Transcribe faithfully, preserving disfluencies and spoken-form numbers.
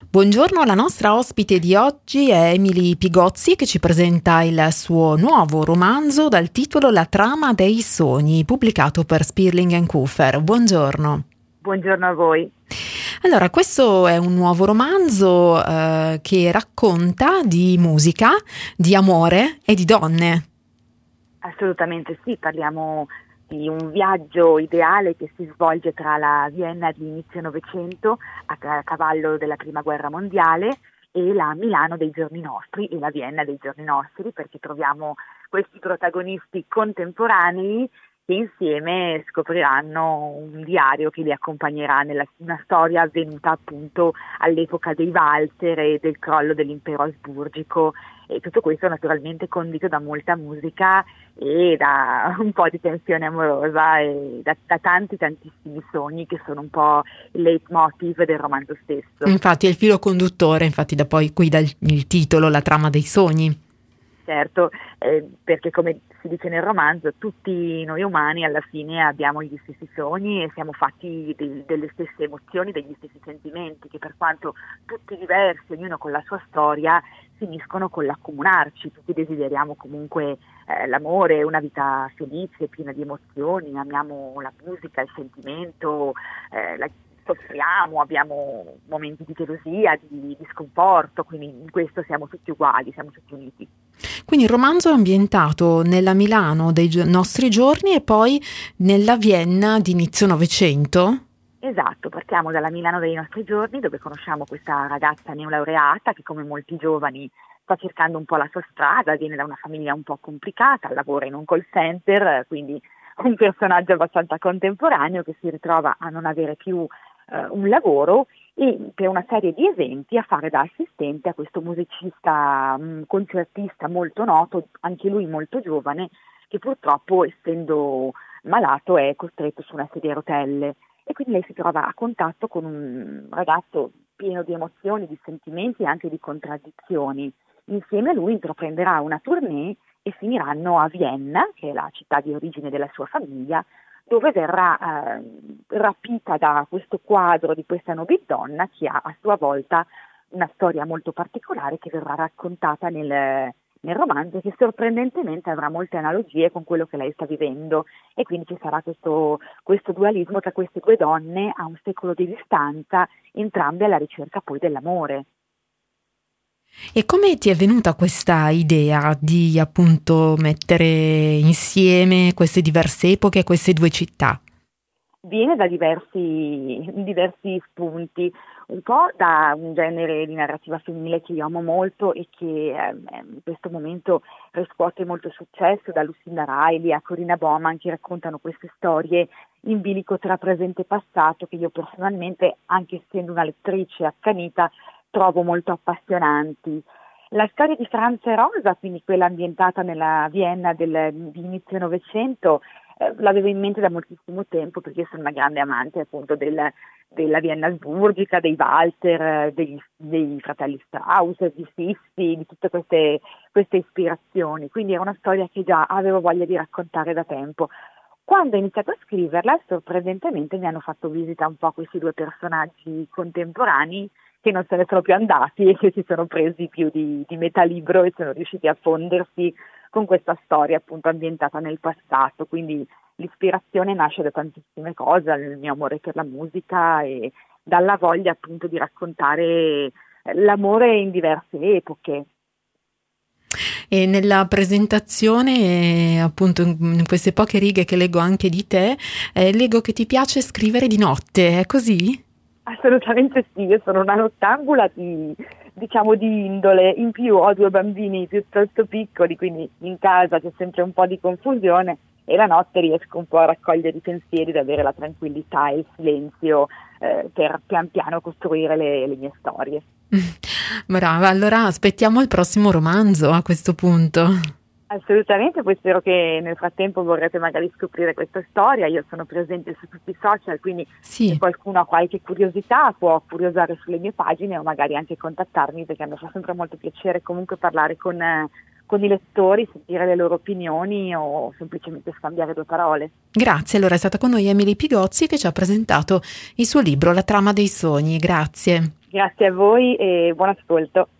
Buongiorno, la nostra ospite di oggi è Emily Pigozzi che ci presenta il suo nuovo romanzo dal titolo La trama dei sogni, pubblicato per Sperling and Kufer. Buongiorno. Buongiorno a voi. Allora, questo è un nuovo romanzo eh, che racconta di musica, di amore e di donne. Assolutamente sì, parliamo di un viaggio ideale che si svolge tra la Vienna di inizio Novecento, a cavallo della Prima Guerra Mondiale, e la Milano dei giorni nostri e la Vienna dei giorni nostri, perché troviamo questi protagonisti contemporanei che insieme scopriranno un diario che li accompagnerà nella una storia avvenuta appunto all'epoca dei Walzer e del crollo dell'impero asburgico, e tutto questo naturalmente condito da molta musica e da un po' di tensione amorosa e da, da tanti tantissimi sogni che sono un po' il leitmotiv del romanzo stesso. Infatti è il filo conduttore, infatti da poi qui dal il titolo La trama dei sogni. Certo, eh, perché come si dice nel romanzo, tutti noi umani alla fine abbiamo gli stessi sogni e siamo fatti de- delle stesse emozioni, degli stessi sentimenti, che per quanto tutti diversi, ognuno con la sua storia, finiscono con l'accomunarci. Tutti desideriamo comunque eh, l'amore, una vita felice, piena di emozioni, amiamo la musica, il sentimento, eh, la soffriamo, abbiamo momenti di gelosia, di, di sconforto, quindi in questo siamo tutti uguali, siamo tutti uniti. Quindi il romanzo è ambientato nella Milano dei gio- nostri giorni e poi nella Vienna di inizio Novecento? Esatto, partiamo dalla Milano dei nostri giorni, dove conosciamo questa ragazza neolaureata che, come molti giovani, sta cercando un po' la sua strada, viene da una famiglia un po' complicata, lavora in un call center, quindi un personaggio abbastanza contemporaneo che si ritrova a non avere più eh, un lavoro e per una serie di eventi a fare da assistente a questo musicista, mh, concertista molto noto, anche lui molto giovane, che purtroppo, essendo malato, è costretto su una sedia a rotelle. E quindi lei si trova a contatto con un ragazzo pieno di emozioni, di sentimenti e anche di contraddizioni. Insieme a lui intraprenderà una tournée e finiranno a Vienna, che è la città di origine della sua famiglia, dove verrà eh, rapita da questo quadro di questa nobildonna che ha a sua volta una storia molto particolare che verrà raccontata nel, nel romanzo, che sorprendentemente avrà molte analogie con quello che lei sta vivendo, e quindi ci sarà questo, questo dualismo tra queste due donne a un secolo di distanza, entrambe alla ricerca poi dell'amore. E come ti è venuta questa idea di appunto mettere insieme queste diverse epoche, queste due città? Viene da diversi, diversi spunti, un po' da un genere di narrativa femminile che io amo molto e che eh, in questo momento riscuote molto successo, da Lucinda Riley a Corinna Bowman, che raccontano queste storie in bilico tra presente e passato, che io personalmente, anche essendo una lettrice accanita, trovo molto appassionanti. La storia di Franza e Rosa, quindi quella ambientata nella Vienna del, di inizio Novecento, eh, l'avevo in mente da moltissimo tempo, perché io sono una grande amante appunto del, della Vienna asburgica, dei Walzer, dei, dei fratelli Strauss, di Sissi, di tutte queste, queste ispirazioni. Quindi era una storia che già avevo voglia di raccontare da tempo. Quando ho iniziato a scriverla, sorprendentemente mi hanno fatto visita un po' questi due personaggi contemporanei che non se ne sono più andati e che si sono presi più di, di metà libro e sono riusciti a fondersi con questa storia appunto ambientata nel passato. Quindi l'ispirazione nasce da tantissime cose, il mio amore per la musica e dalla voglia appunto di raccontare l'amore in diverse epoche. E nella presentazione, appunto in queste poche righe che leggo anche di te, eh, leggo che ti piace scrivere di notte, è così? Assolutamente sì, io sono una nottambula di, diciamo, di indole, in più ho due bambini piuttosto piccoli, quindi in casa c'è sempre un po' di confusione e la notte riesco un po' a raccogliere i pensieri, ad avere la tranquillità e il silenzio eh, per pian piano costruire le, le mie storie. Brava, allora aspettiamo il prossimo romanzo a questo punto. Assolutamente, poi spero che nel frattempo vorrete magari scoprire questa storia. Io sono presente su tutti i social, quindi sì. Se qualcuno ha qualche curiosità può curiosare sulle mie pagine o magari anche contattarmi, perché mi fa sempre molto piacere comunque parlare con, con i lettori, sentire le loro opinioni o semplicemente scambiare due parole. Grazie, allora è stata con noi Emily Pigozzi che ci ha presentato il suo libro La trama dei sogni. Grazie. Grazie a voi e buon ascolto.